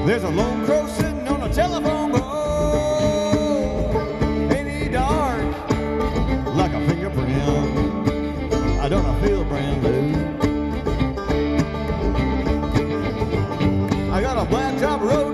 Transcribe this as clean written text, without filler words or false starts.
There's a lone crow sitting on a telephone pole. Ain't he dark like a fingerprint? I don't feel brand new. I got a blacktop road